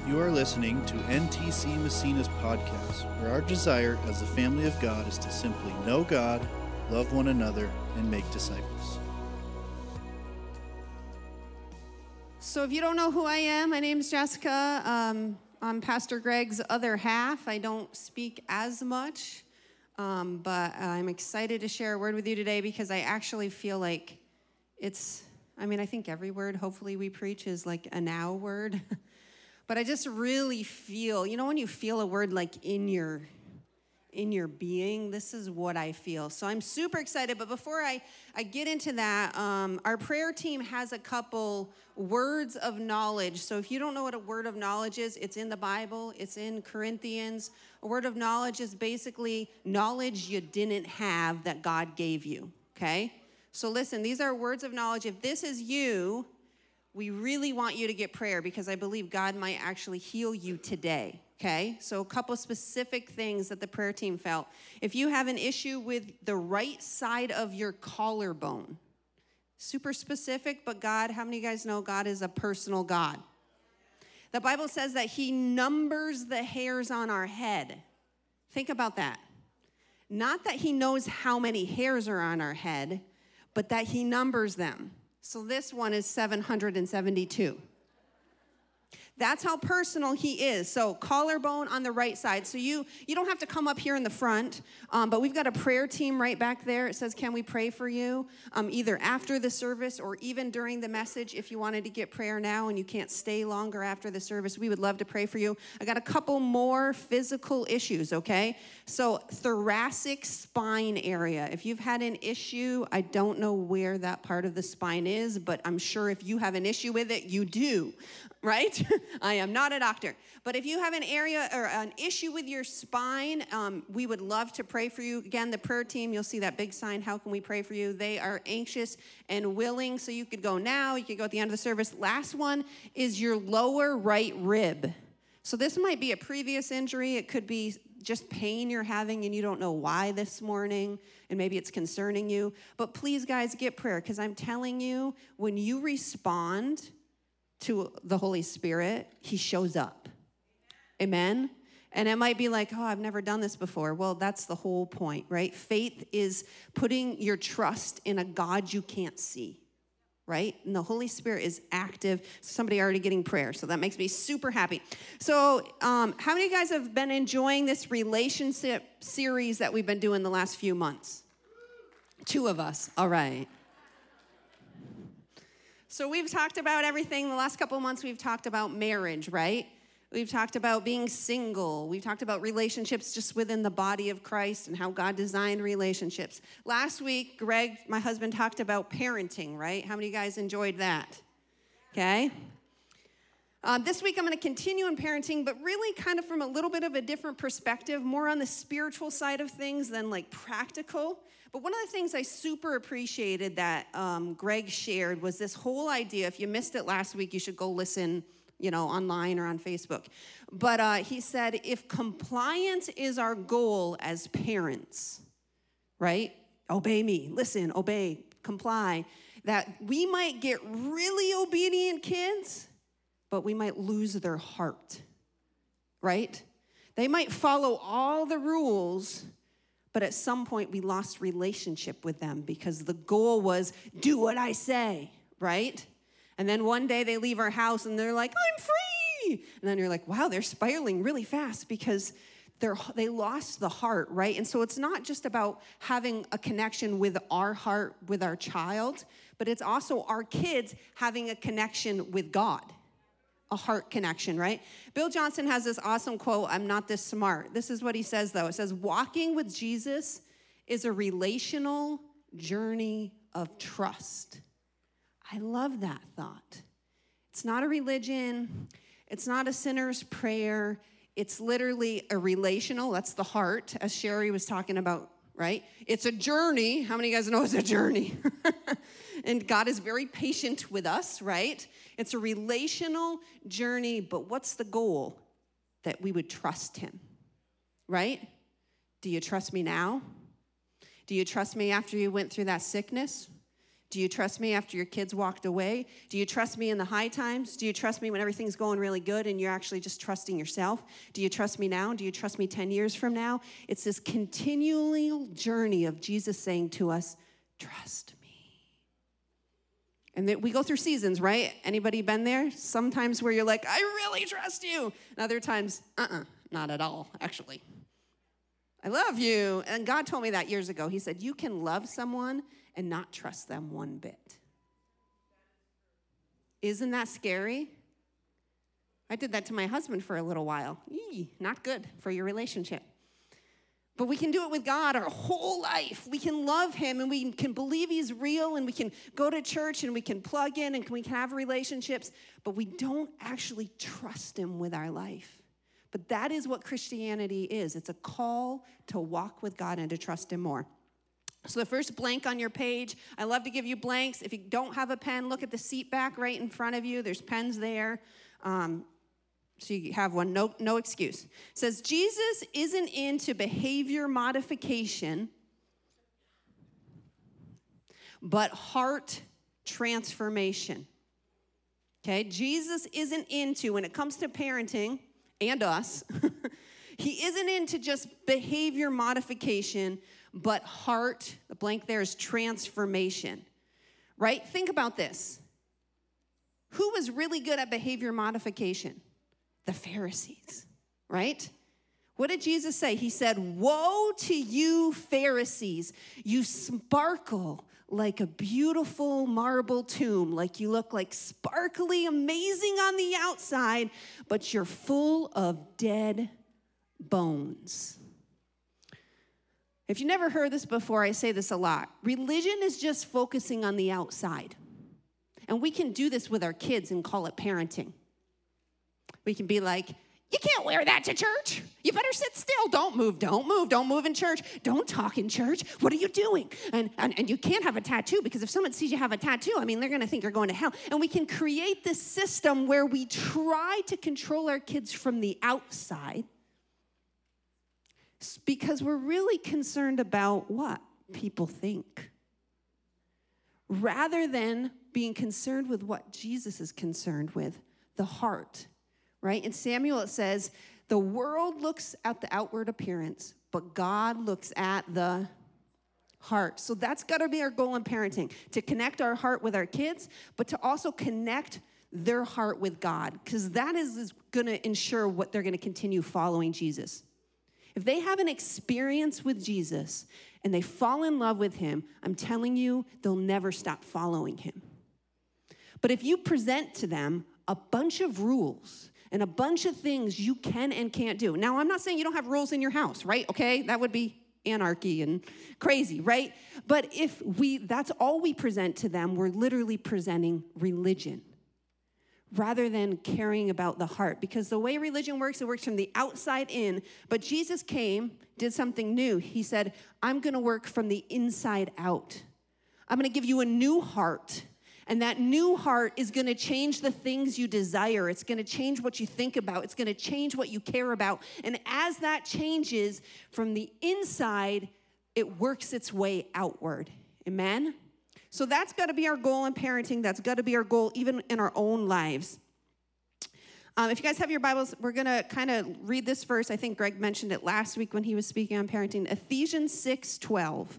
You are listening to NTC Massena's podcast, where our desire as the family of God is to simply know God, love one another, and make disciples. So if you don't know who I am, my name's Jessica. I'm Pastor Greg's other half. I don't speak as much, but I'm excited to share a word with you today because I actually feel like I think every word hopefully we preach is like a now word. But I just really feel, when you feel a word like in your being, this is what I feel. So I'm super excited. But before I get into that, our prayer team has a couple words of knowledge. So if you don't know what a word of knowledge is, it's in the Bible. It's in Corinthians. A word of knowledge is basically knowledge you didn't have that God gave you, okay? So listen, these are words of knowledge. If this is you, we really want you to get prayer because I believe God might actually heal you today, okay? So a couple specific things that the prayer team felt. If you have an issue with the right side of your collarbone, super specific, but God, how many of you guys know God is a personal God? The Bible says that he numbers the hairs on our head. Think about that. Not that he knows how many hairs are on our head, but that he numbers them. So this one is 772. That's how personal he is. So collarbone on the right side. So you don't have to come up here in the front, but we've got a prayer team right back there. It says, can we pray for you? Either after the service or even during the message. If you wanted to get prayer now and you can't stay longer after the service, we would love to pray for you. I got a couple more physical issues, okay? So thoracic spine area. If you've had an issue, I don't know where that part of the spine is, but I'm sure if you have an issue with it, you do. Right? I am not a doctor. But if you have an area or an issue with your spine, we would love to pray for you. Again, the prayer team, you'll see that big sign, how can we pray for you? They are anxious and willing, so you could go now, you could go at the end of the service. Last one is your lower right rib. So this might be a previous injury. It could be just pain you're having and you don't know why this morning, and maybe it's concerning you. But please, guys, get prayer, because I'm telling you, when you respond to the Holy Spirit, he shows up. Amen? And it might be like, oh, I've never done this before. Well, that's the whole point, right? Faith is putting your trust in a God you can't see, right? And the Holy Spirit is active. Somebody already getting prayer, so that makes me super happy. So how many of you guys have been enjoying this relationship series that we've been doing the last few months? 2 of us. All right. So we've talked about everything. The last couple of months, we've talked about marriage, right? We've talked about being single. We've talked about relationships just within the body of Christ and how God designed relationships. Last week, Greg, my husband, talked about parenting, right? How many of you guys enjoyed that? Okay. This week, I'm going to continue in parenting, but really kind of from a little bit of a different perspective, more on the spiritual side of things than like practical. But one of the things I super appreciated that Greg shared was this whole idea. If you missed it last week, you should go listen, online or on Facebook. But he said, if compliance is our goal as parents, right? Obey me, listen, obey, comply. That we might get really obedient kids, but we might lose their heart, right? They might follow all the rules, but at some point we lost relationship with them because the goal was, do what I say, right? And then one day they leave our house and they're like, I'm free. And then you're like, wow, they're spiraling really fast because they lost the heart, right? And so it's not just about having a connection with our heart, with our child, but it's also our kids having a connection with God. A heart connection, right? Bill Johnson has this awesome quote, I'm not this smart. This is what he says, though. It says, walking with Jesus is a relational journey of trust. I love that thought. It's not a religion. It's not a sinner's prayer. It's literally a relational, that's the heart, as Sherry was talking about, right? It's a journey. How many of you guys know it's a journey? And God is very patient with us, right? It's a relational journey, but what's the goal? That we would trust him, right? Do you trust me now? Do you trust me after you went through that sickness? Do you trust me after your kids walked away? Do you trust me in the high times? Do you trust me when everything's going really good and you're actually just trusting yourself? Do you trust me now? Do you trust me 10 years from now? It's this continual journey of Jesus saying to us, trust me. And we go through seasons, right? Anybody been there? Sometimes where you're like, I really trust you. And other times, not at all, actually. I love you. And God told me that years ago. He said, you can love someone and not trust them one bit. Isn't that scary? I did that to my husband for a little while. Not good for your relationship. But we can do it with God our whole life. We can love him and we can believe he's real and we can go to church and we can plug in and we can have relationships, but we don't actually trust him with our life. But that is what Christianity is. It's a call to walk with God and to trust him more. So the first blank on your page, I love to give you blanks. If you don't have a pen, look at the seat back right in front of you. There's pens there. So you have one, no excuse. It says, Jesus isn't into behavior modification, but heart transformation. Okay, Jesus isn't into, when it comes to parenting, and us, he isn't into just behavior modification, but heart, the blank there is transformation, right? Think about this. Who was really good at behavior modification? The Pharisees, right? What did Jesus say? He said, woe to you, Pharisees. You sparkle like a beautiful marble tomb, like you look like sparkly, amazing on the outside, but you're full of dead bones. If you never heard this before, I say this a lot. Religion is just focusing on the outside. And we can do this with our kids and call it parenting. We can be like, you can't wear that to church. You better sit still. Don't move in church. Don't talk in church. What are you doing? And you can't have a tattoo because if someone sees you have a tattoo, they're going to think you're going to hell. And we can create this system where we try to control our kids from the outside because we're really concerned about what people think, rather than being concerned with what Jesus is concerned with, the heart. Right? In Samuel, it says, the world looks at the outward appearance, but God looks at the heart. So that's got to be our goal in parenting, to connect our heart with our kids, but to also connect their heart with God, because that is going to ensure what they're going to continue following Jesus. If they have an experience with Jesus and they fall in love with him, I'm telling you, they'll never stop following him. But if you present to them a bunch of rules and a bunch of things you can and can't do. Now, I'm not saying you don't have rules in your house, right? Okay, that would be anarchy and crazy, right? But if that's all we present to them, we're literally presenting religion rather than caring about the heart. Because the way religion works, it works from the outside in. But Jesus came, did something new. He said, I'm going to work from the inside out. I'm going to give you a new heart. And that new heart is going to change the things you desire. It's going to change what you think about. It's going to change what you care about. And as that changes from the inside, it works its way outward. Amen? So that's got to be our goal in parenting. That's got to be our goal even in our own lives. If you guys have your Bibles, we're going to kind of read this verse. I think Greg mentioned it last week when he was speaking on parenting. Ephesians 6:12.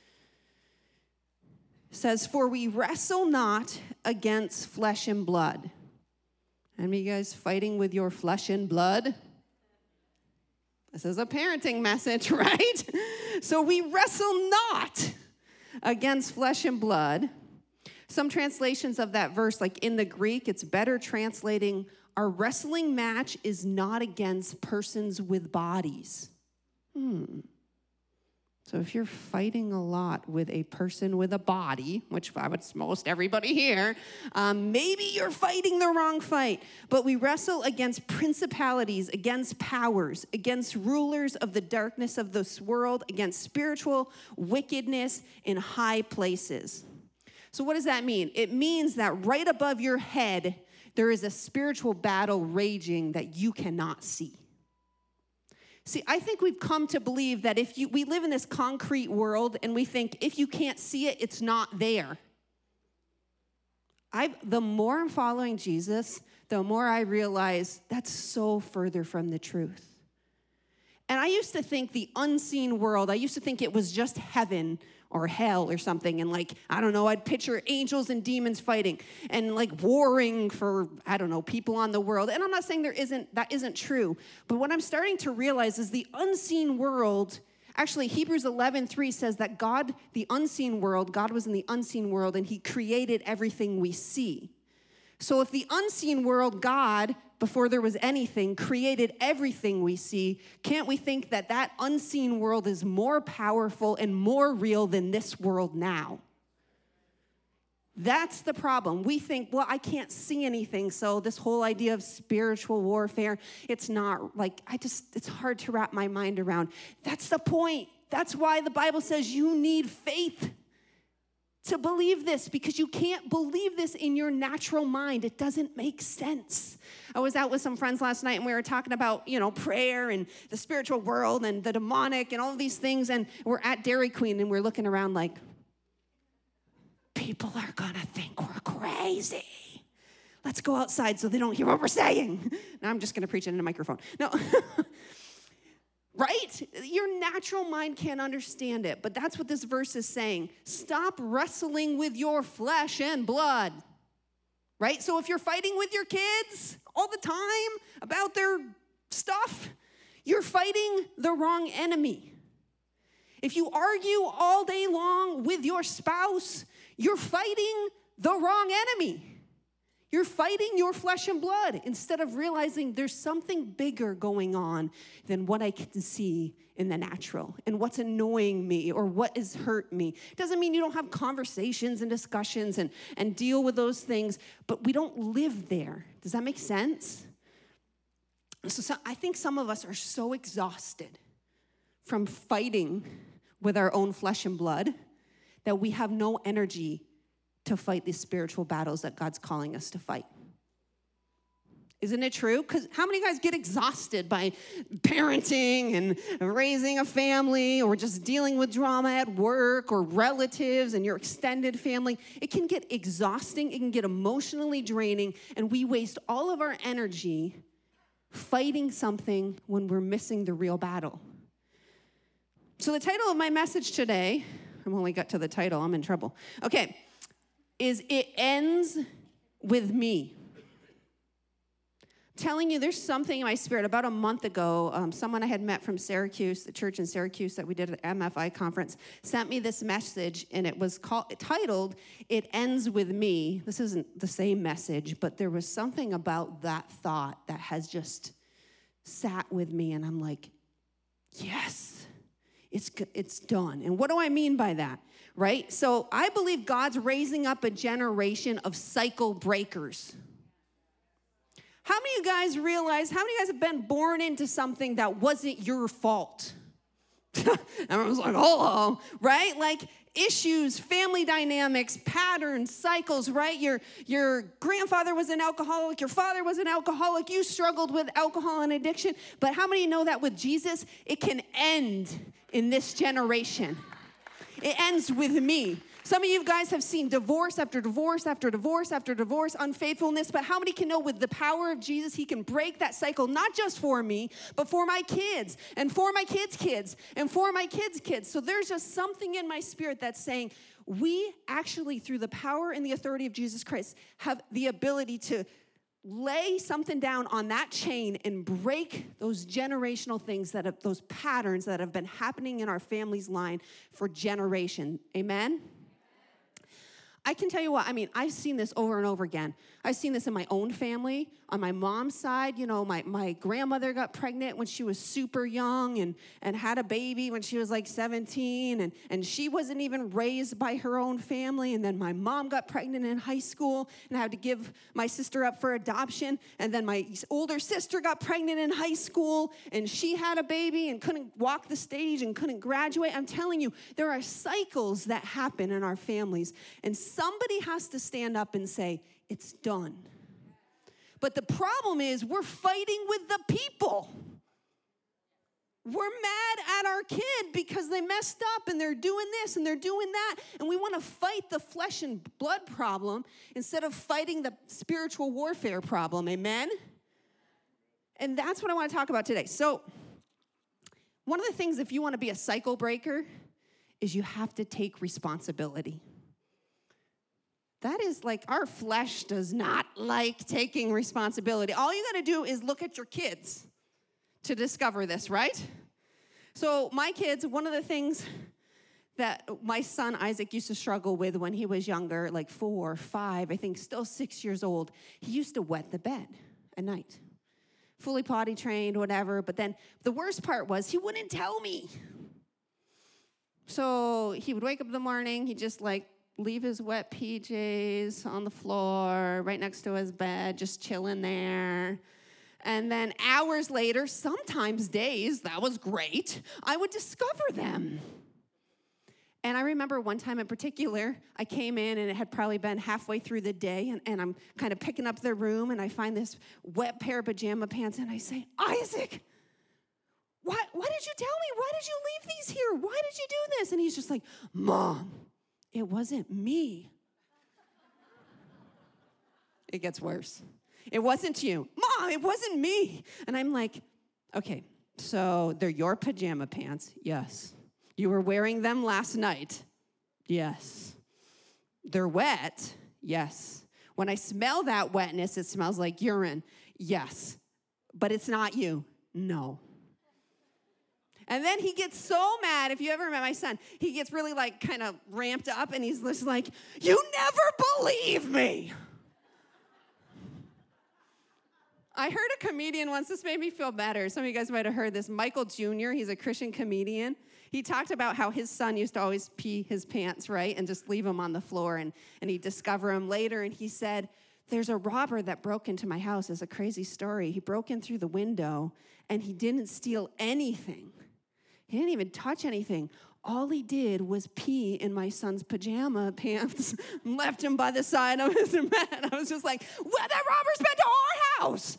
Says, for we wrestle not against flesh and blood. Any of you guys fighting with your flesh and blood? This is a parenting message, right? So we wrestle not against flesh and blood. Some translations of that verse, like in the Greek, it's better translating, our wrestling match is not against persons with bodies. So if you're fighting a lot with a person with a body, which I would most everybody here, maybe you're fighting the wrong fight. But we wrestle against principalities, against powers, against rulers of the darkness of this world, against spiritual wickedness in high places. So what does that mean? It means that right above your head, there is a spiritual battle raging that you cannot see. See, I think we've come to believe that we live in this concrete world and we think if you can't see it, it's not there. The more I'm following Jesus, the more I realize that's so further from the truth. And I used to think the unseen world, I used to think it was just heaven or hell or something. And like, I don't know, I'd picture angels and demons fighting and like warring for, I don't know, people on the world. And I'm not saying that isn't true. But what I'm starting to realize is the unseen world, actually Hebrews 11:3 says that God, the unseen world, God was in the unseen world and he created everything we see. So if the unseen world, God, before there was anything, created everything we see, can't we think that that unseen world is more powerful and more real than this world now? That's the problem. We think, well, I can't see anything, so this whole idea of spiritual warfare, it's not like, it's hard to wrap my mind around. That's the point. That's why the Bible says you need faith to believe this, because you can't believe this in your natural mind. It doesn't make sense. I was out with some friends last night and we were talking about, prayer and the spiritual world and the demonic and all of these things. And we're at Dairy Queen and we're looking around like, people are gonna think we're crazy. Let's go outside so they don't hear what we're saying. Now I'm just gonna preach it in a microphone. No. Right? Your natural mind can't understand it, but that's what this verse is saying. Stop wrestling with your flesh and blood. Right? So if you're fighting with your kids all the time about their stuff, you're fighting the wrong enemy. If you argue all day long with your spouse, you're fighting the wrong enemy. You're fighting your flesh and blood instead of realizing there's something bigger going on than what I can see in the natural and what's annoying me or what has hurt me. Doesn't mean you don't have conversations and discussions and deal with those things, but we don't live there. Does that make sense? So I think some of us are so exhausted from fighting with our own flesh and blood that we have no energy to fight these spiritual battles that God's calling us to fight. Isn't it true? Because how many guys get exhausted by parenting and raising a family or just dealing with drama at work or relatives and your extended family? It can get exhausting. It can get emotionally draining. And we waste all of our energy fighting something when we're missing the real battle. So the title of my message today, I've only got to the title. I'm in trouble. Okay. Is it ends with me. I'm telling you, there's something in my spirit. About a month ago, someone I had met from Syracuse, the church in Syracuse that we did at MFI conference, sent me this message, and it was titled, It Ends With Me. This isn't the same message, but there was something about that thought that has just sat with me, and I'm like, yes, it's done. And what do I mean by that? Right? So I believe God's raising up a generation of cycle breakers. How many of you guys realize, how many of you guys have been born into something that wasn't your fault? Everyone's like, hello, right? Like issues, family dynamics, patterns, cycles, right? Your grandfather was an alcoholic, your father was an alcoholic, you struggled with alcohol and addiction. But how many know that with Jesus, it can end in this generation? It ends with me. Some of you guys have seen divorce after divorce after divorce after divorce, unfaithfulness, but how many can know with the power of Jesus, he can break that cycle, not just for me, but for my kids and for my kids' kids and for my kids' kids. So there's just something in my spirit that's saying we actually, through the power and the authority of Jesus Christ, have the ability to lay something down on that chain and break those generational things those patterns that have been happening in our family's line for generations. Amen? I can tell you what, I've seen this over and over again. I've seen this in my own family. On my mom's side, my grandmother got pregnant when she was super young and had a baby when she was like 17, and she wasn't even raised by her own family. And then my mom got pregnant in high school and had to give my sister up for adoption. And then my older sister got pregnant in high school and she had a baby and couldn't walk the stage and couldn't graduate. I'm telling you, there are cycles that happen in our families, and somebody has to stand up and say, it's done. But the problem is we're fighting with the people. We're mad at our kid because they messed up and they're doing this and they're doing that. And we want to fight the flesh and blood problem instead of fighting the spiritual warfare problem. Amen? And that's what I want to talk about today. So one of the things, if you want to be a cycle breaker, is you have to take responsibility. That is like, our flesh does not like taking responsibility. All you got to do is look at your kids to discover this, right? So my kids, one of the things that my son Isaac used to struggle with when he was younger, like 4 or 5, I think still 6 years old, he used to wet the bed at night. Fully potty trained, whatever, but then the worst part was he wouldn't tell me. So he would wake up in the morning, he'd just like leave his wet PJs on the floor right next to his bed, just chilling there. And then hours later, sometimes days, that was great, I would discover them. And I remember one time in particular, I came in and it had probably been halfway through the day, and I'm kind of picking up their room, and I find this wet pair of pajama pants, and I say, Isaac, why did you tell me? Why did you leave these here? Why did you do this? And he's just like, Mom, it wasn't me. It gets worse. It wasn't you. Mom, it wasn't me. And I'm like, okay, so they're your pajama pants? Yes. You were wearing them last night? Yes. They're wet? Yes. When I smell that wetness, it smells like urine? Yes. But it's not you? No. And then he gets so mad. If you ever met my son, he gets really like kind of ramped up, and he's just like, you never believe me. I heard a comedian once, this made me feel better. Some of you guys might have heard this. Michael Jr., he's a Christian comedian. He talked about how his son used to always pee his pants, right, and just leave them on the floor, and he'd discover them later. And he said, there's a robber that broke into my house. It's a crazy story. He broke in through the window, and he didn't steal anything. He didn't even touch anything. All he did was pee in my son's pajama pants, left him by the side of his bed. I was just like, well, that robber's been to our house.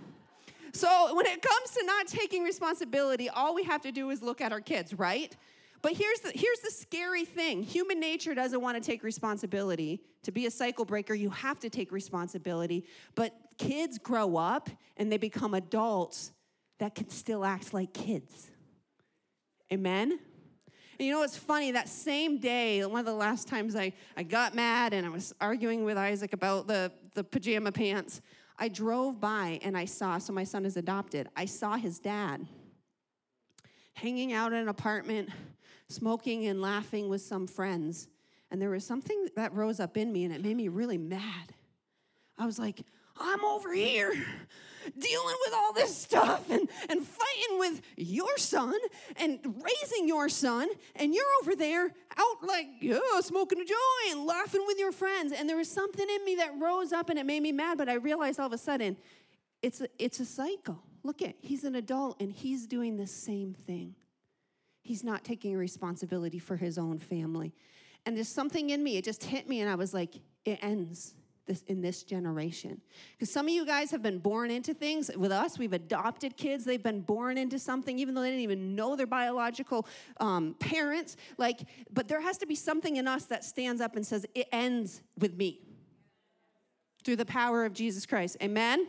So when it comes to not taking responsibility, all we have to do is look at our kids, right? But here's the scary thing. Human nature doesn't want to take responsibility. To be a cycle breaker, you have to take responsibility. But kids grow up and they become adults that can still act like kids. Amen? And you know what's funny? That same day, one of the last times I got mad and I was arguing with Isaac about the pajama pants, I drove by and I saw, so my son is adopted, I saw his dad hanging out in an apartment, smoking and laughing with some friends. And there was something that rose up in me, and it made me really mad. I was like, I'm over here dealing with all this stuff and fighting with your son and raising your son, and you're over there out like, yeah, smoking a joint, laughing with your friends. And there was something in me that rose up and it made me mad, but I realized all of a sudden it's a cycle. Look at, he's an adult and he's doing the same thing. He's not taking responsibility for his own family. And there's something in me, it just hit me, and I was like, it ends in this generation. Because some of you guys have been born into things. With us, we've adopted kids. They've been born into something, even though they didn't even know their biological parents. But there has to be something in us that stands up and says, it ends with me. Through the power of Jesus Christ. Amen?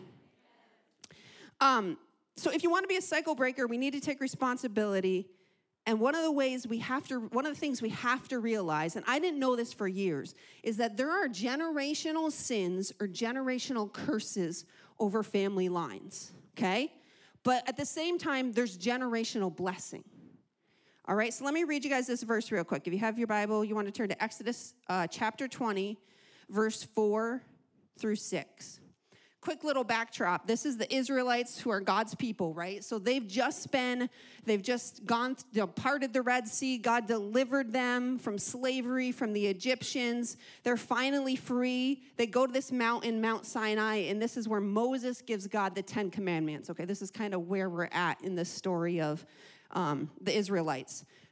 So if you want to be a cycle breaker, we need to take responsibility. And one of the things we have to realize, and I didn't know this for years, is that there are generational sins or generational curses over family lines, okay? But at the same time, there's generational blessing. All right, so let me read you guys this verse real quick. If you have your Bible, you want to turn to Exodus chapter 20, verse 4 through 6. Quick little backdrop. This is the Israelites who are God's people, right? So they've just gone, parted the Red Sea. God delivered them from slavery, from the Egyptians. They're finally free. They go to this mountain, Mount Sinai, and this is where Moses gives God the 10 Commandments. Okay, this is kind of where we're at in the story of the Israelites.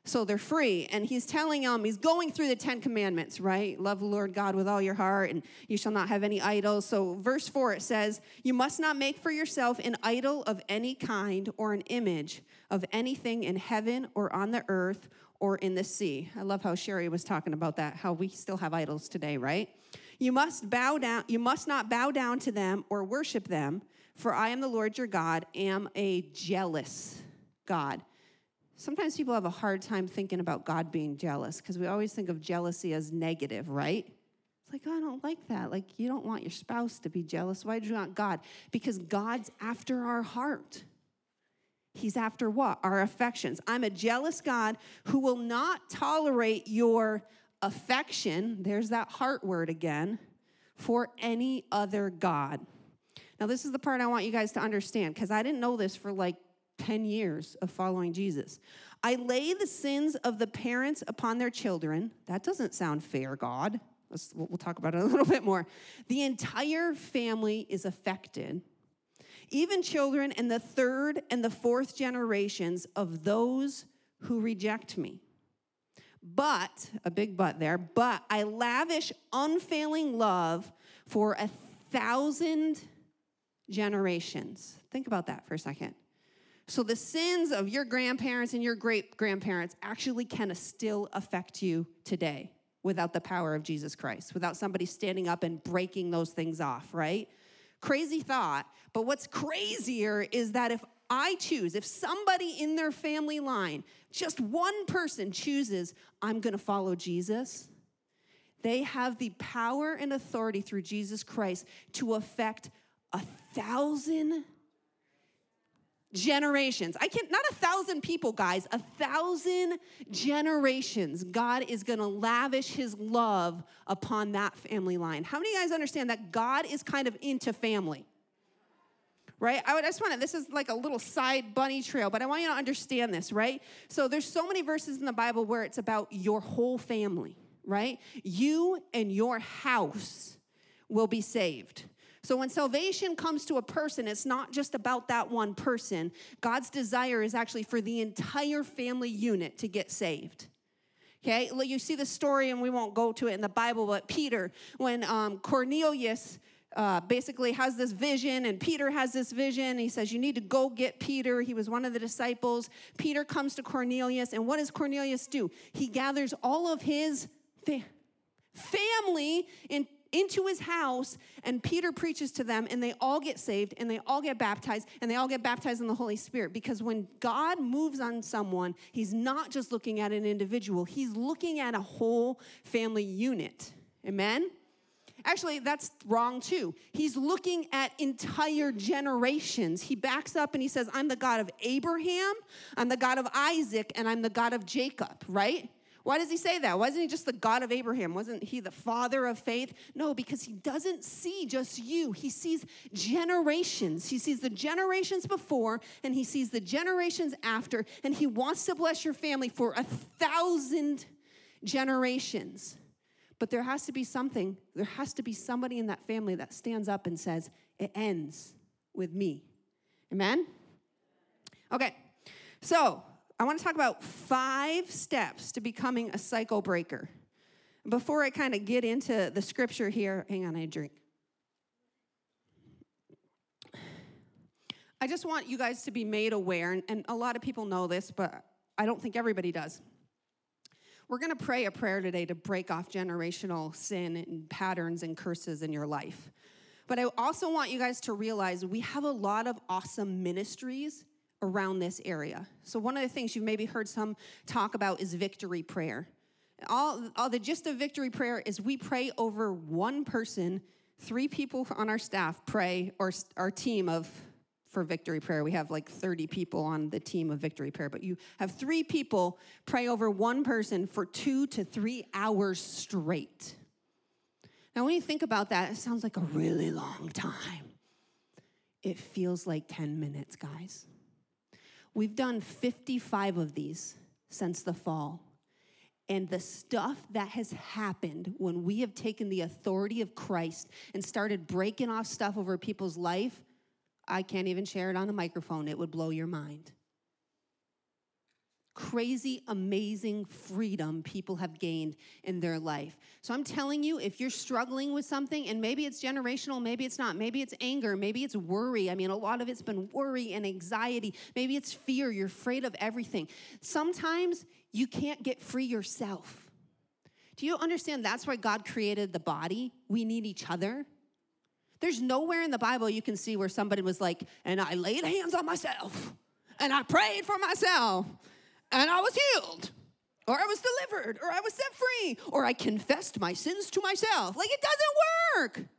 So they're free. And he's telling them, he's going through the 10 commandments, right? Love the Lord God with all your heart, and you shall not have any idols. So verse 4, it says, you must not make for yourself an idol of any kind or an image of anything in heaven or on the earth or in the sea. I love how Sherry was talking about that, how we still have idols today, right? You must not bow down to them or worship them, for I am the Lord your God, am a jealous God. Sometimes people have a hard time thinking about God being jealous because we always think of jealousy as negative, right? It's like, oh, I don't like that. Like, you don't want your spouse to be jealous. Why do you want God? Because God's after our heart. He's after what? Our affections. I'm a jealous God who will not tolerate your affection, there's that heart word again, for any other God. Now, this is the part I want you guys to understand because I didn't know this for like 10 years of following Jesus. I lay the sins of the parents upon their children. That doesn't sound fair, God. We'll talk about it a little bit more. The entire family is affected. Even children in the third and the fourth generations of those who reject me. But, a big but there, but I lavish unfailing love for 1,000 generations. Think about that for a second. So the sins of your grandparents and your great-grandparents actually can still affect you today without the power of Jesus Christ, without somebody standing up and breaking those things off, right? Crazy thought, but what's crazier is that if somebody in their family line, just one person chooses, I'm going to follow Jesus, they have the power and authority through Jesus Christ to affect 1,000 generations. Not 1,000 people, guys, 1,000 generations. God is going to lavish his love upon that family line. How many of you guys understand that God is kind of into family? Right? This is like a little side bunny trail, but I want you to understand this, right? So there's so many verses in the Bible where it's about your whole family, right? You and your house will be saved. So when salvation comes to a person, it's not just about that one person. God's desire is actually for the entire family unit to get saved. Okay? You see the story, and we won't go to it in the Bible, but Peter, when Cornelius basically has this vision, and Peter has this vision. He says, you need to go get Peter. He was one of the disciples. Peter comes to Cornelius, and what does Cornelius do? He gathers all of his family into his house, and Peter preaches to them, and they all get saved, and they all get baptized, and they all get baptized in the Holy Spirit. Because when God moves on someone, he's not just looking at an individual. He's looking at a whole family unit. Amen? Actually, that's wrong too. He's looking at entire generations. He backs up and he says, I'm the God of Abraham, I'm the God of Isaac, and I'm the God of Jacob, right? Why does he say that? Wasn't he just the God of Abraham? Wasn't he the father of faith? No, because he doesn't see just you. He sees generations. He sees the generations before, and he sees the generations after, and he wants to bless your family for 1,000 generations. But there has to be something. There has to be somebody in that family that stands up and says, it ends with me. Amen? Okay, so I want to talk about 5 steps to becoming a cycle breaker. Before I kind of get into the scripture here, hang on, I drink. I just want you guys to be made aware, and a lot of people know this, but I don't think everybody does. We're going to pray a prayer today to break off generational sin and patterns and curses in your life. But I also want you guys to realize we have a lot of awesome ministries around this area. So one of the things you've maybe heard some talk about is victory prayer. All the gist of victory prayer is we pray over one person. 3 people on our staff pray, or our team for victory prayer. We have like 30 people on the team of victory prayer, but you have 3 people pray over one person for 2 to 3 hours straight. Now, when you think about that, it sounds like a really long time. It feels like 10 minutes, guys. We've done 55 of these since the fall. And the stuff that has happened when we have taken the authority of Christ and started breaking off stuff over people's life, I can't even share it on a microphone. It would blow your mind. crazy, amazing freedom people have gained in their life. So I'm telling you, if you're struggling with something, and maybe it's generational, maybe it's not, maybe it's anger, maybe it's worry. I mean, a lot of it's been worry and anxiety. Maybe it's fear. You're afraid of everything. Sometimes you can't get free yourself. Do you understand that's why God created the body? We need each other. There's nowhere in the Bible you can see where somebody was like, and I laid hands on myself, and I prayed for myself, and I was healed, or I was delivered, or I was set free, or I confessed my sins to myself. Like, it doesn't work.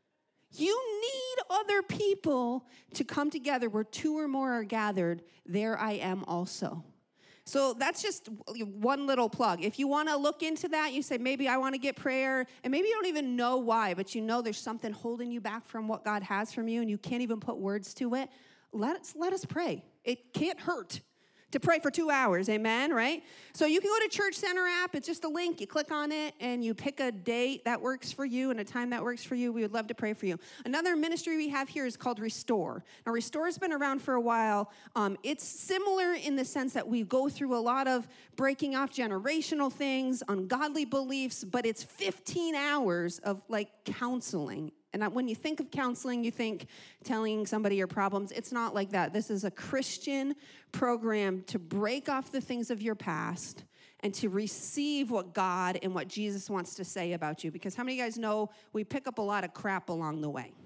You need other people to come together where two or more are gathered. There I am also. So that's just one little plug. If you want to look into that, you say, maybe I want to get prayer, and maybe you don't even know why, but you know there's something holding you back from what God has from you, and you can't even put words to it. Let us pray. It can't hurt to pray for 2 hours, amen, right? So you can go to Church Center app. It's just a link. You click on it, and you pick a date that works for you and a time that works for you. We would love to pray for you. Another ministry we have here is called Restore. Now, Restore has been around for a while. It's similar in the sense that we go through a lot of breaking off generational things, ungodly beliefs, but it's 15 hours of, like, counseling. And when you think of counseling, you think telling somebody your problems. It's not like that. This is a Christian program to break off the things of your past and to receive what God and what Jesus wants to say about you. Because how many of you guys know we pick up a lot of crap along the way?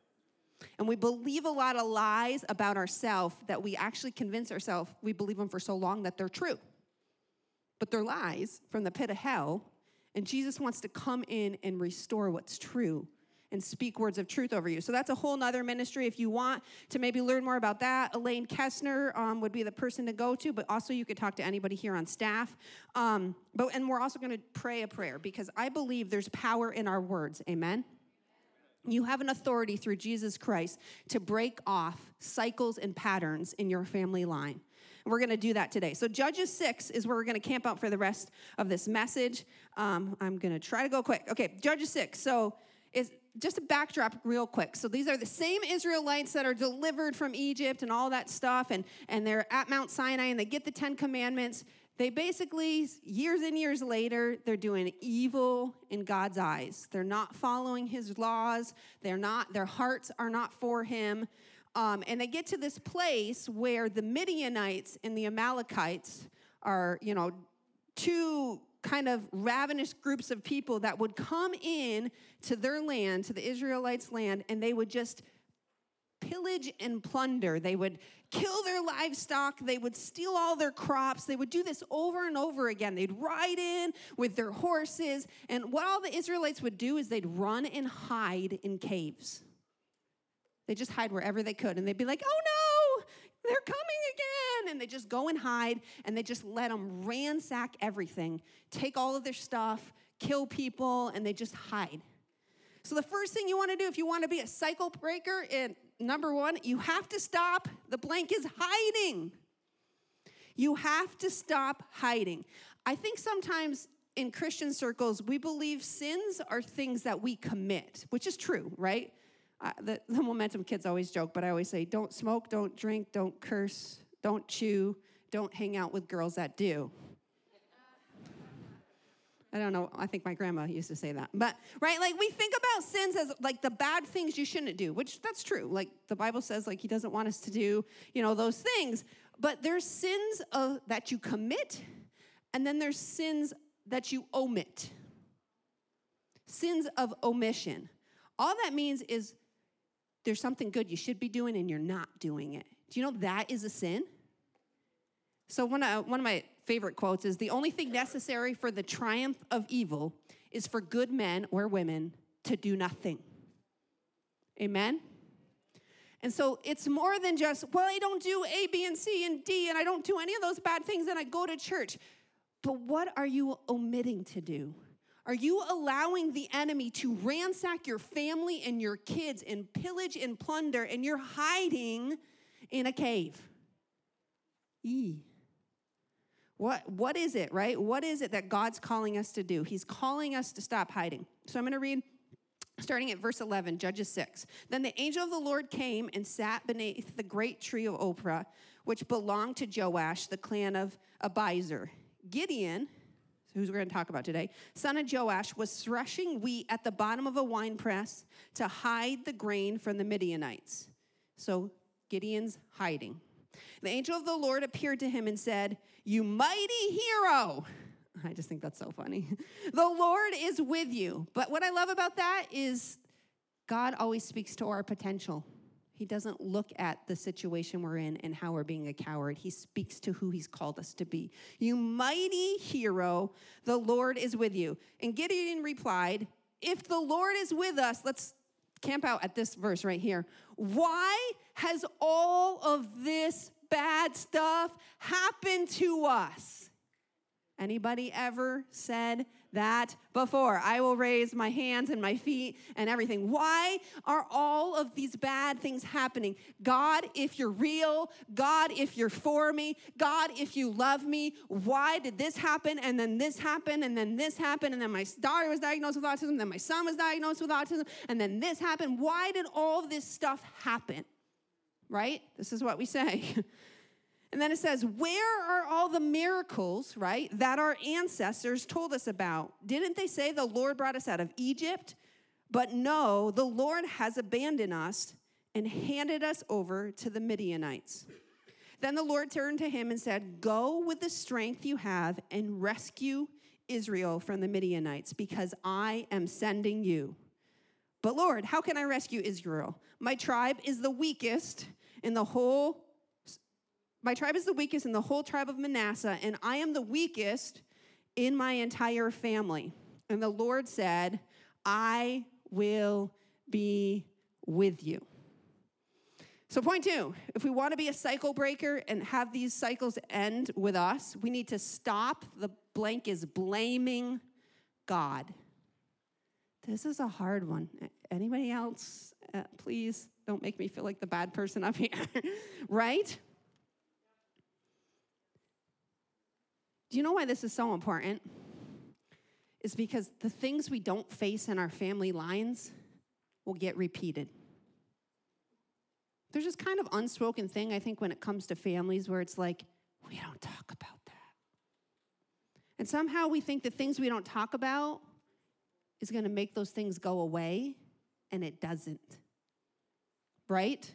And we believe a lot of lies about ourselves that we actually convince ourselves we believe them for so long that they're true. But they're lies from the pit of hell. And Jesus wants to come in and restore what's true and speak words of truth over you. So that's a whole nother ministry. If you want to maybe learn more about that, Elaine Kessner would be the person to go to, but also you could talk to anybody here on staff. And we're also going to pray a prayer because I believe there's power in our words. Amen? You have an authority through Jesus Christ to break off cycles and patterns in your family line. And we're going to do that today. So Judges 6 is where we're going to camp out for the rest of this message. I'm going to try to go quick. Okay, Judges 6. So it's just a backdrop real quick. So these are the same Israelites that are delivered from Egypt and all that stuff, and they're at Mount Sinai, and they get the 10 Commandments. They basically, years and years later, they're doing evil in God's eyes. They're not following his laws. Their hearts are not for him. And they get to this place where the Midianites and the Amalekites are, two kind of ravenous groups of people that would come in to their land, to the Israelites' land, and they would just pillage and plunder. They would kill their livestock. They would steal all their crops. They would do this over and over again. They'd ride in with their horses, and what all the Israelites would do is they'd run and hide in caves. They just hide wherever they could, and they'd be like, oh no, they're coming again. And they just go and hide, and they just let them ransack everything, take all of their stuff, kill people, and they just hide. So the first thing you want to do if you want to be a cycle breaker, number one, you have to stop. The blank is hiding. You have to stop hiding. I think sometimes in Christian circles, we believe sins are things that we commit, which is true, right? The Momentum kids always joke, but I always say, don't smoke, don't drink, don't curse, don't chew, don't hang out with girls that do. I don't know. I think my grandma used to say that. But, right, like we think about sins as like the bad things you shouldn't do, which that's true. Like the Bible says, like he doesn't want us to do, those things. But there's sins that you commit, and then there's sins that you omit. Sins of omission. All that means is there's something good you should be doing and you're not doing it. Do you know that is a sin? So one of my favorite quotes is, the only thing necessary for the triumph of evil is for good men or women to do nothing. Amen? And so it's more than just, well, I don't do A, B, and C, and D, and I don't do any of those bad things, and I go to church. But what are you omitting to do? Are you allowing the enemy to ransack your family and your kids and pillage and plunder, and you're hiding in a cave? What is it, right? What is it that God's calling us to do? He's calling us to stop hiding. So I'm going to read starting at verse 11, Judges 6. Then the angel of the Lord came and sat beneath the great tree of Oprah, which belonged to Joash, the clan of Abiezer. Gideon, who we're going to talk about today, son of Joash, was threshing wheat at the bottom of a winepress to hide the grain from the Midianites. So Gideon's hiding. The angel of the Lord appeared to him and said, "You mighty hero." I just think that's so funny. "The Lord is with you." But what I love about that is God always speaks to our potential. He doesn't look at the situation we're in and how we're being a coward. He speaks to who he's called us to be. "You mighty hero, the Lord is with you." And Gideon replied, "If the Lord is with us," let's camp out at this verse right here. "Why has all of this bad stuff happened to us?" Anybody ever said that before? I will raise my hands and my feet and everything. Why are all of these bad things happening? God, if you're real, God, if you're for me, God, if you love me, why did this happen? And then this happened, and then this happened, and then my daughter was diagnosed with autism, then my son was diagnosed with autism, and then this happened. Why did all of this stuff happen? Right? This is what we say. And then it says, "Where are all the miracles," right, "that our ancestors told us about? Didn't they say the Lord brought us out of Egypt? But no, the Lord has abandoned us and handed us over to the Midianites." Then the Lord turned to him and said, "Go with the strength you have and rescue Israel from the Midianites, because I am sending you." "But Lord, how can I rescue Israel? My tribe is the weakest in the whole tribe of Manasseh, and I am the weakest in my entire family." And the Lord said, "I will be with you." So point 2, if we want to be a cycle breaker and have these cycles end with us, we need to stop the blank is blaming God. This is a hard one. Anybody else? Please don't make me feel like the bad person up here, right? Do you know why this is so important? It's because the things we don't face in our family lines will get repeated. There's this kind of unspoken thing, I think, when it comes to families where it's like, we don't talk about that. And somehow we think the things we don't talk about is going to make those things go away, and it doesn't. Right?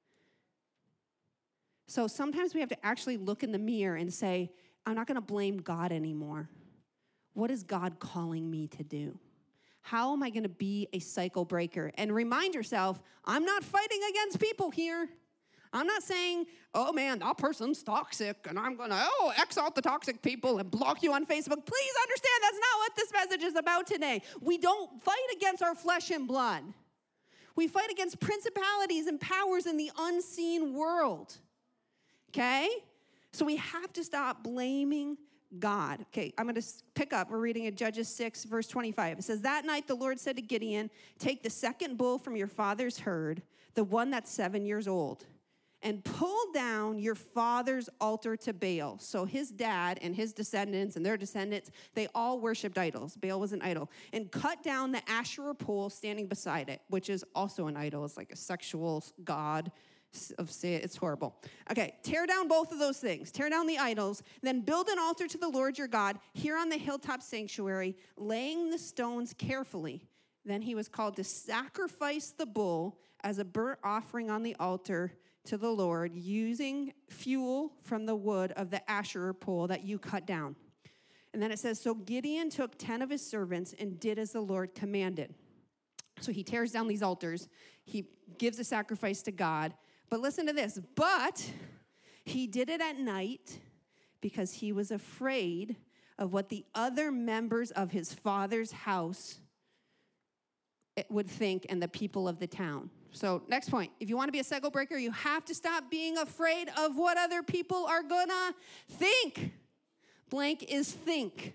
So sometimes we have to actually look in the mirror and say, I'm not going to blame God anymore. What is God calling me to do? How am I going to be a cycle breaker? And remind yourself, I'm not fighting against people here. I'm not saying, oh man, that person's toxic, and I'm going to, X out the toxic people and block you on Facebook. Please understand that's not what this message is about today. We don't fight against our flesh and blood. We fight against principalities and powers in the unseen world. Okay? So we have to stop blaming God. Okay, I'm going to pick up. We're reading in Judges 6, verse 25. It says, "That night the Lord said to Gideon, take the second bull from your father's herd, the one that's 7 years old, and pull down your father's altar to Baal." So his dad and his descendants and their descendants, they all worshiped idols. Baal was an idol. "And cut down the Asherah pole standing beside it," which is also an idol. It's like a sexual god of sin. It's horrible. Okay, tear down both of those things. Tear down the idols. Then build an altar to the Lord your God here on the hilltop sanctuary, laying the stones carefully. Then he was called to sacrifice the bull as a burnt offering on the altar to the Lord, using fuel from the wood of the Asherah pole that you cut down. And then it says, so Gideon took 10 of his servants and did as the Lord commanded. So he tears down these altars. He gives a sacrifice to God. But listen to this. But he did it at night because he was afraid of what the other members of his father's house would think and the people of the town. So next point. If you want to be a cycle breaker, you have to stop being afraid of what other people are gonna think. Blank is think.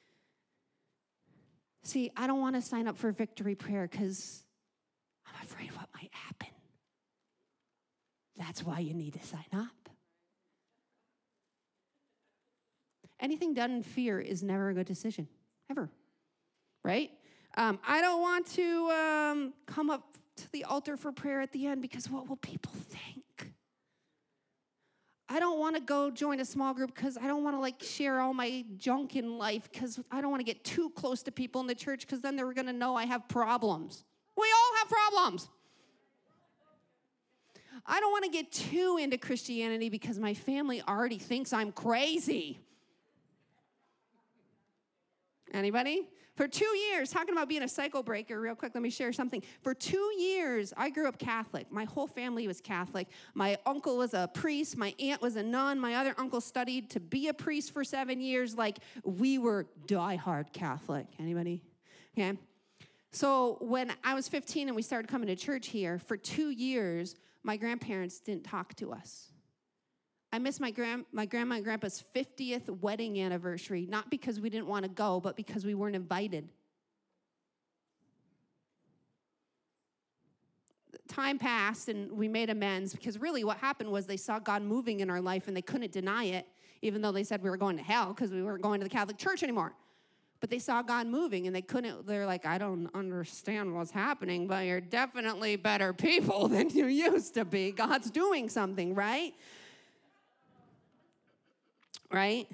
See, I don't want to sign up for victory prayer because I'm afraid what might happen. That's why you need to sign up. Anything done in fear is never a good decision, ever, right? I don't want to come up to the altar for prayer at the end because what will people think? I don't want to go join a small group because I don't want to share all my junk in life because I don't want to get too close to people in the church because then they're going to know I have problems. We all have problems. I don't want to get too into Christianity because my family already thinks I'm crazy. Anybody? For 2 years, talking about being a cycle breaker, real quick, let me share something. For 2 years, I grew up Catholic. My whole family was Catholic. My uncle was a priest. My aunt was a nun. My other uncle studied to be a priest for 7 years. We were diehard Catholic. Anybody? Okay. So when I was 15 and we started coming to church here, for 2 years, my grandparents didn't talk to us. I missed my grandma and grandpa's 50th wedding anniversary, not because we didn't want to go, but because we weren't invited. Time passed and we made amends because really what happened was they saw God moving in our life and they couldn't deny it, even though they said we were going to hell because we weren't going to the Catholic Church anymore. But they saw God moving and they're like, I don't understand what's happening, but you're definitely better people than you used to be. God's doing something, right? Right?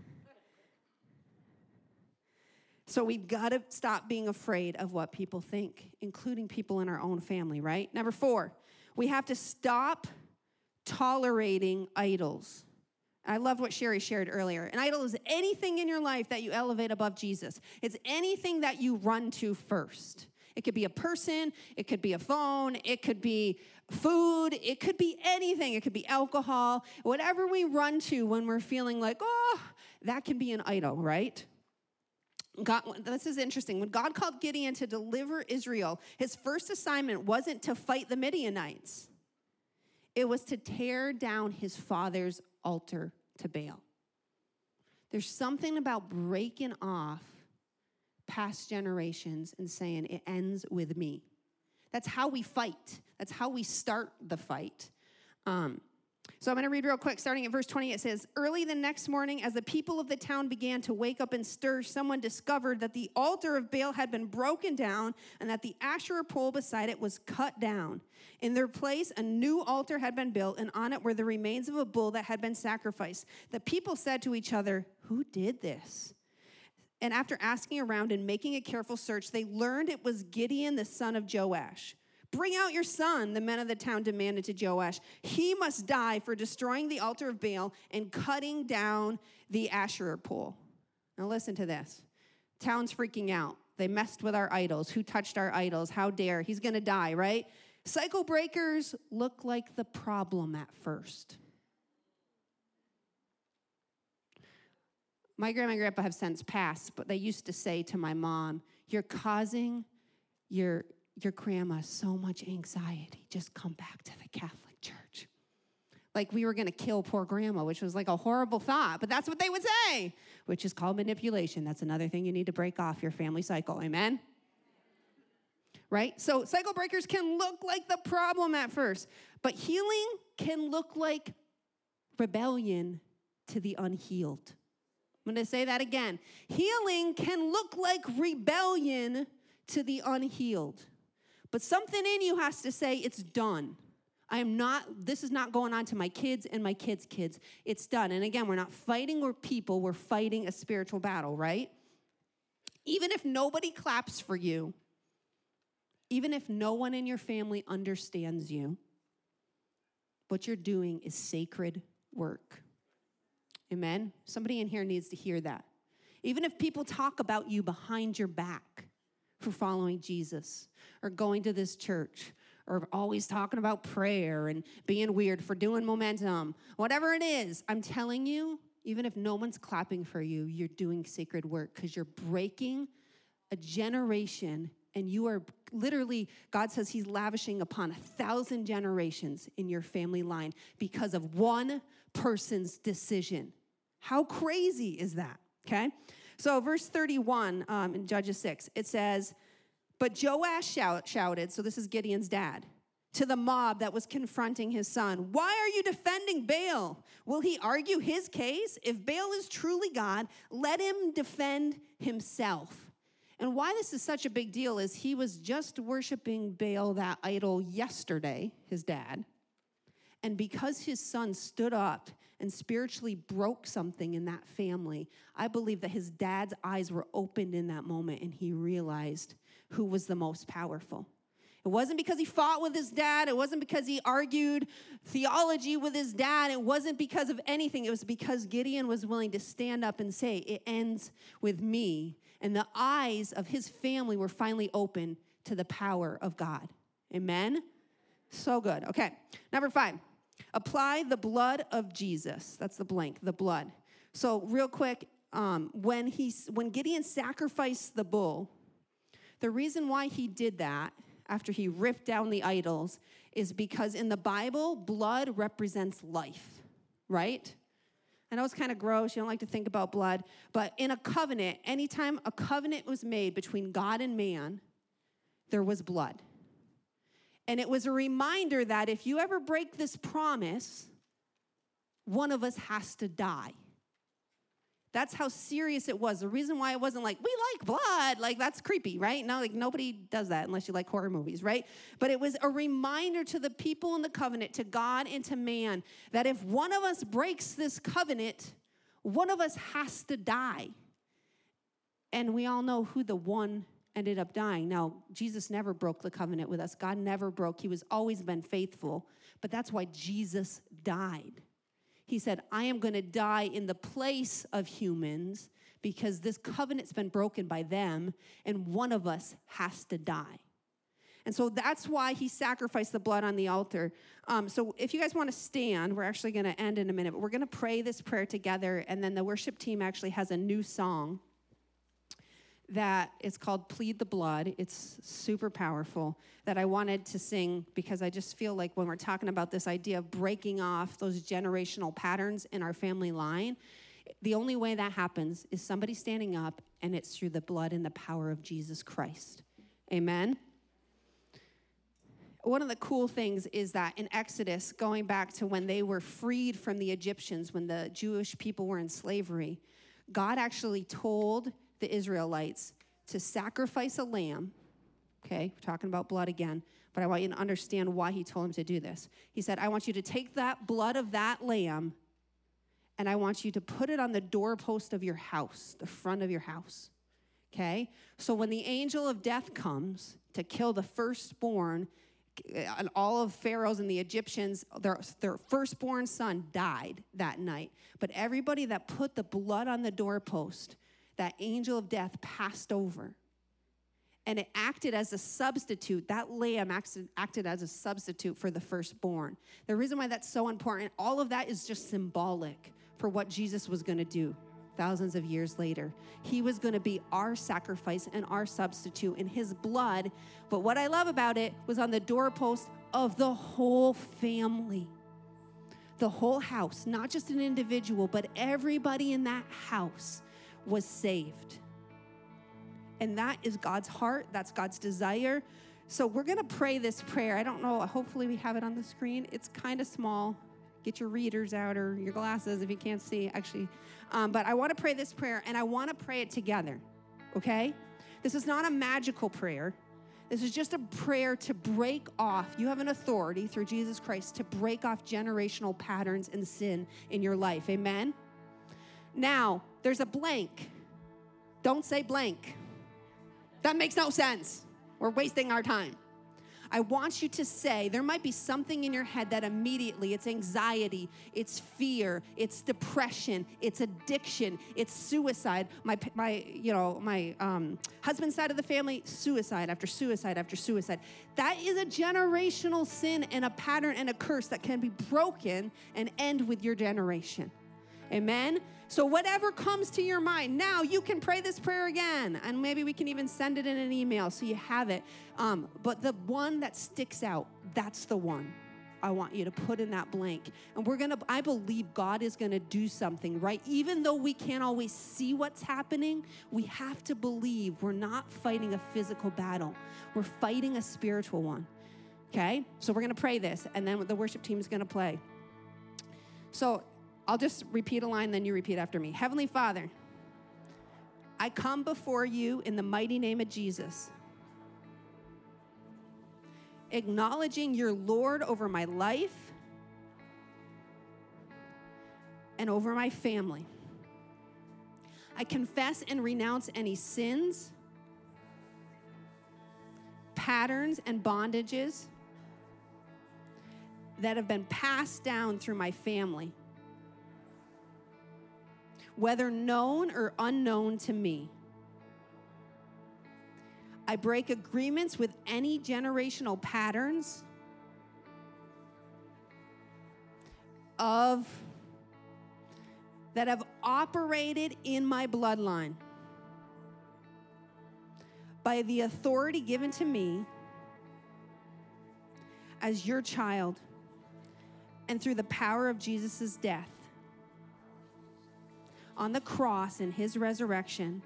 So we've got to stop being afraid of what people think, including people in our own family, right? Number 4, we have to stop tolerating idols. I love what Sherry shared earlier. An idol is anything in your life that you elevate above Jesus. It's anything that you run to first. It could be a person, it could be a phone, it could be food, it could be anything. It could be alcohol. Whatever we run to when we're feeling like, that can be an idol, right? God, this is interesting. When God called Gideon to deliver Israel, his first assignment wasn't to fight the Midianites. It was to tear down his father's altar to Baal. There's something about breaking off past generations and saying it ends with me. That's how we fight. That's how we start the fight. So I'm going to read real quick, starting at verse 20. It says, early the next morning, as the people of the town began to wake up and stir, someone discovered that the altar of Baal had been broken down and that the Asherah pole beside it was cut down. In their place, a new altar had been built, and on it were the remains of a bull that had been sacrificed. The people said to each other, who did this? And after asking around and making a careful search, they learned it was Gideon, the son of Joash. Bring out your son, the men of the town demanded to Joash. He must die for destroying the altar of Baal and cutting down the Asherah pole. Now listen to this. Town's freaking out. They messed with our idols. Who touched our idols? How dare? He's going to die, right? Cycle breakers look like the problem at first. My grandma and grandpa have since passed, but they used to say to my mom, you're causing your grandma so much anxiety. Just come back to the Catholic Church. Like we were going to kill poor grandma, which was like a horrible thought, but that's what they would say, which is called manipulation. That's another thing you need to break off your family cycle. Amen? Right? So cycle breakers can look like the problem at first, but healing can look like rebellion to the unhealed. I'm going to say that again. Healing can look like rebellion to the unhealed. But something in you has to say, it's done. This is not going on to my kids and my kids' kids. It's done. And again, we're not fighting with people, we're fighting a spiritual battle, right? Even if nobody claps for you, even if no one in your family understands you, what you're doing is sacred work. Amen? Somebody in here needs to hear that. Even if people talk about you behind your back for following Jesus or going to this church or always talking about prayer and being weird for doing momentum, whatever it is, I'm telling you, even if no one's clapping for you, you're doing sacred work because you're breaking a generation and you are literally, God says he's lavishing upon 1,000 generations in your family line because of one person's decision. How crazy is that? Okay? So verse 31 in Judges 6, it says, but Joash shouted, so this is Gideon's dad, to the mob that was confronting his son, why are you defending Baal? Will he argue his case? If Baal is truly God, let him defend himself. And why this is such a big deal is he was just worshiping Baal, that idol, yesterday, his dad. And because his son stood up and spiritually broke something in that family, I believe that his dad's eyes were opened in that moment and he realized who was the most powerful. It wasn't because he fought with his dad. It wasn't because he argued theology with his dad. It wasn't because of anything. It was because Gideon was willing to stand up and say, it ends with me. And the eyes of his family were finally open to the power of God. Amen? So good. Okay, number 5. Apply the blood of Jesus. That's the blank, the blood. So real quick, when Gideon sacrificed the bull, the reason why he did that after he ripped down the idols is because in the Bible, blood represents life, right? I know it's kind of gross. You don't like to think about blood. But in a covenant, anytime a covenant was made between God and man, there was blood. And it was a reminder that if you ever break this promise, one of us has to die. That's how serious it was. The reason why it wasn't like, we like blood, like that's creepy, right? No, like nobody does that unless you like horror movies, right? But it was a reminder to the people in the covenant, to God and to man, that if one of us breaks this covenant, one of us has to die. And we all know who the one ended up dying. Now, Jesus never broke the covenant with us. God never broke. He was always been faithful. But that's why Jesus died. He said, I am going to die in the place of humans because this covenant's been broken by them, and one of us has to die. And so that's why he sacrificed the blood on the altar. So if you guys want to stand, we're actually going to end in a minute, but we're going to pray this prayer together, and then the worship team actually has a new song that is called Plead the Blood. It's super powerful that I wanted to sing because I just feel like when we're talking about this idea of breaking off those generational patterns in our family line, the only way that happens is somebody standing up, and it's through the blood and the power of Jesus Christ. Amen? One of the cool things is that in Exodus, going back to when they were freed from the Egyptians, when the Jewish people were in slavery, God actually told the Israelites to sacrifice a lamb. Okay, we're talking about blood again, but I want you to understand why he told them to do this. He said, I want you to take that blood of that lamb, and I want you to put it on the doorpost of your house, the front of your house. Okay? So when the angel of death comes to kill the firstborn, and all of Pharaoh's and the Egyptians, their firstborn son died that night. But everybody that put the blood on the doorpost, that angel of death passed over. And it acted as a substitute. That lamb acted as a substitute for the firstborn. The reason why that's so important, all of that is just symbolic for what Jesus was going to do thousands of years later. He was going to be our sacrifice and our substitute in his blood. But what I love about it was on the doorpost of the whole family. The whole house, not just an individual, but everybody in that house was saved. And that is God's heart. That's God's desire. So we're going to pray this prayer. I don't know. Hopefully we have it on the screen. It's kind of small. Get your readers out or your glasses if you can't see, actually. But I want to pray this prayer, and I want to pray it together, okay? This is not a magical prayer. This is just a prayer to break off. You have an authority through Jesus Christ to break off generational patterns and sin in your life. Amen? Now, there's a blank. Don't say blank. That makes no sense. We're wasting our time. I want you to say, there might be something in your head that immediately, it's anxiety, it's fear, it's depression, it's addiction, it's suicide. My husband's side of the family, suicide after suicide after suicide. That is a generational sin and a pattern and a curse that can be broken and end with your generation. Amen? So whatever comes to your mind, now you can pray this prayer again. And maybe we can even send it in an email so you have it. But the one that sticks out, that's the one I want you to put in that blank. And I believe God is going to do something, right? Even though we can't always see what's happening, we have to believe we're not fighting a physical battle. We're fighting a spiritual one. Okay? So we're going to pray this, and then the worship team is going to play. So I'll just repeat a line, then you repeat after me. Heavenly Father, I come before you in the mighty name of Jesus, acknowledging you're Lord over my life and over my family. I confess and renounce any sins, patterns, and bondages that have been passed down through my family, whether known or unknown to me. I break agreements with any generational patterns that have operated in my bloodline by the authority given to me as your child and through the power of Jesus' death on the cross and his resurrection.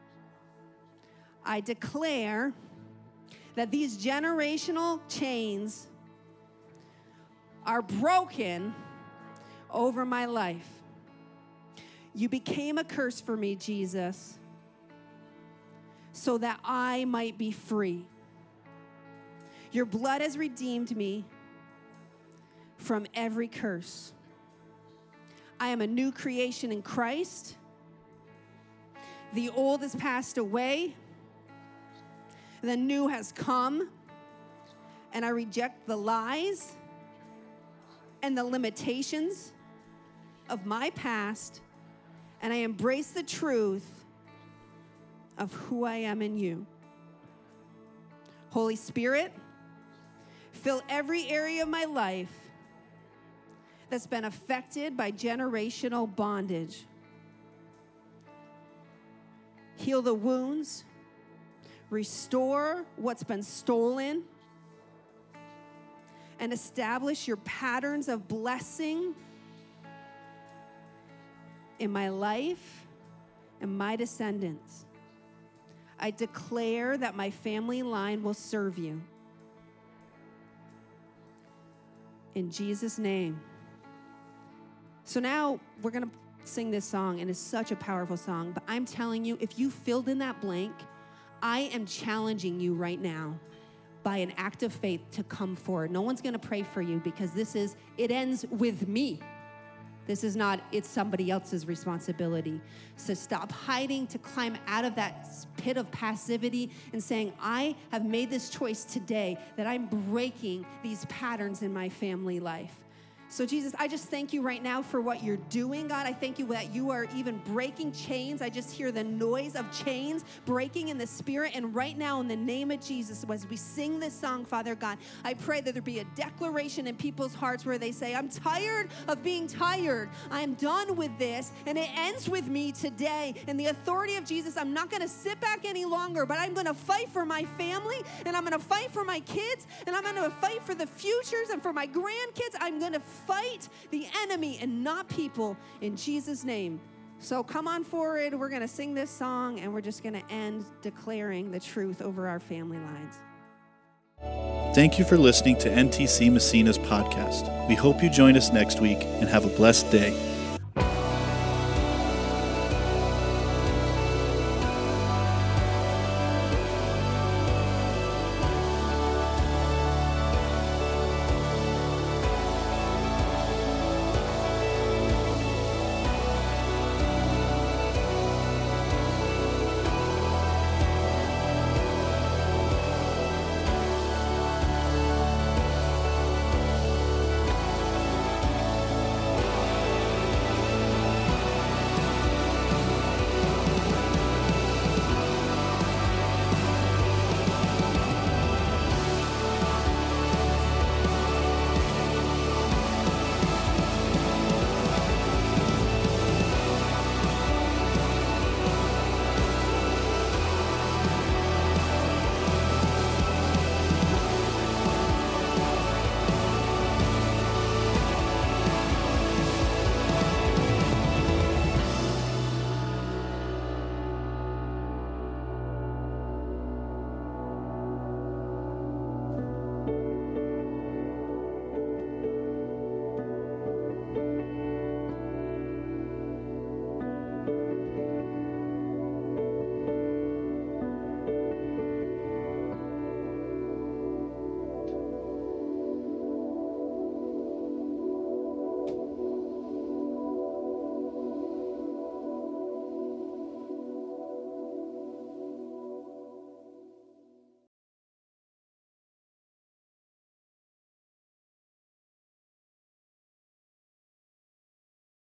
I declare that these generational chains are broken over my life. You became a curse for me, Jesus, so that I might be free. Your blood has redeemed me from every curse. I am a new creation in Christ. The old has passed away. The new has come. And I reject the lies and the limitations of my past. And I embrace the truth of who I am in you. Holy Spirit, fill every area of my life that's been affected by generational bondage. Heal the wounds, restore what's been stolen, and establish your patterns of blessing in my life and my descendants. I declare that my family line will serve you. In Jesus' name. So now we're going to sing this song, and it's such a powerful song. But I'm telling you, if you filled in that blank, I am challenging you right now by an act of faith to come forward. No one's going to pray for you because it ends with me. This is not, it's somebody else's responsibility. So stop hiding, to climb out of that pit of passivity and saying, I have made this choice today that I'm breaking these patterns in my family life. So Jesus, I just thank you right now for what you're doing, God. I thank you that you are even breaking chains. I just hear the noise of chains breaking in the spirit. And right now, in the name of Jesus, as we sing this song, Father God, I pray that there be a declaration in people's hearts where they say, I'm tired of being tired. I'm done with this. And it ends with me today. In the authority of Jesus, I'm not going to sit back any longer, but I'm going to fight for my family, and I'm going to fight for my kids, and I'm going to fight for the futures and for my grandkids. I'm going to fight the enemy and not people in Jesus' name. So come on forward. We're going to sing this song, and we're just going to end declaring the truth over our family lines. Thank you for listening to NTC Massena's podcast. We hope you join us next week and have a blessed day.